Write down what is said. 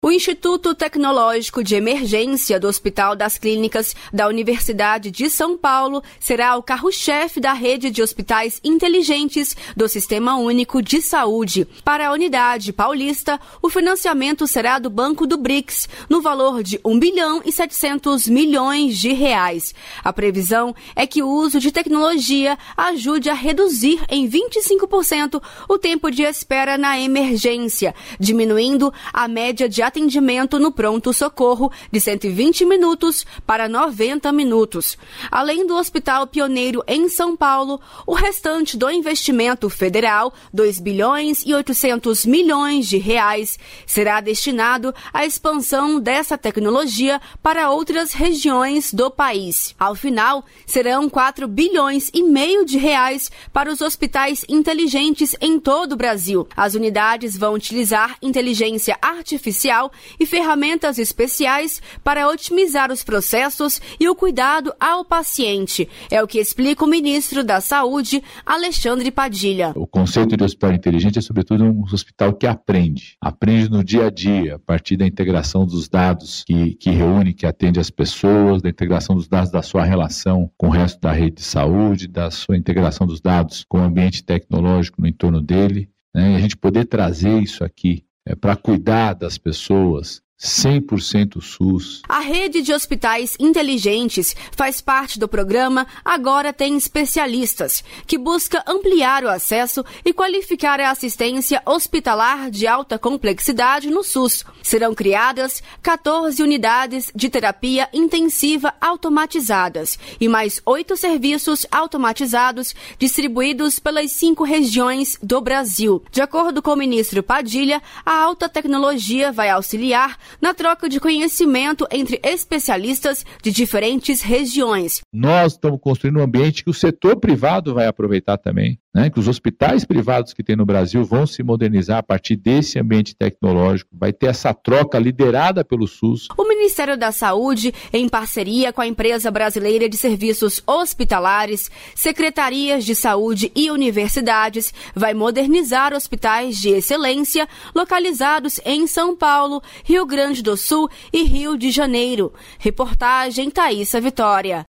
O Instituto Tecnológico de Emergência do Hospital das Clínicas da Universidade de São Paulo será o carro-chefe da rede de hospitais inteligentes do Sistema Único de Saúde. Para a unidade paulista, o financiamento será do Banco do BRICS, no valor de R$ 1,7 bilhão. A previsão é que o uso de tecnologia ajude a reduzir em 25% o tempo de espera na emergência, diminuindo a média de atendimento no pronto-socorro de 120 minutos para 90 minutos. Além do hospital pioneiro em São Paulo, o restante do investimento federal, R$ 2,8 bilhões, será destinado à expansão dessa tecnologia para outras regiões do país. Ao final, serão R$ 4,5 bilhões para os hospitais inteligentes em todo o Brasil. As unidades vão utilizar inteligência artificial e ferramentas especiais para otimizar os processos e o cuidado ao paciente. É o que explica o ministro da Saúde, Alexandre Padilha. O conceito de hospital inteligente é, sobretudo, um hospital que aprende no dia a dia, a partir da integração dos dados que reúne, que atende as pessoas, da integração dos dados da sua relação com o resto da rede de saúde, da sua integração dos dados com o ambiente tecnológico no entorno dele, né? E a gente poder trazer isso aqui para cuidar das pessoas 100% SUS. A rede de hospitais inteligentes faz parte do programa Agora Tem Especialistas, que busca ampliar o acesso e qualificar a assistência hospitalar de alta complexidade no SUS. Serão criadas 14 unidades de terapia intensiva automatizadas e mais 8 serviços automatizados distribuídos pelas 5 regiões do Brasil. De acordo com o ministro Padilha, a alta tecnologia vai auxiliar na troca de conhecimento entre especialistas de diferentes regiões. Nós estamos construindo um ambiente que o setor privado vai aproveitar também, né? Que os hospitais privados que tem no Brasil vão se modernizar a partir desse ambiente tecnológico. Vai ter essa troca liderada pelo SUS. O Ministério da Saúde, em parceria com a Empresa Brasileira de Serviços Hospitalares, secretarias de saúde e universidades, vai modernizar hospitais de excelência localizados em São Paulo, Rio Grande do Sul e Rio de Janeiro. Reportagem Thaísa Vitória.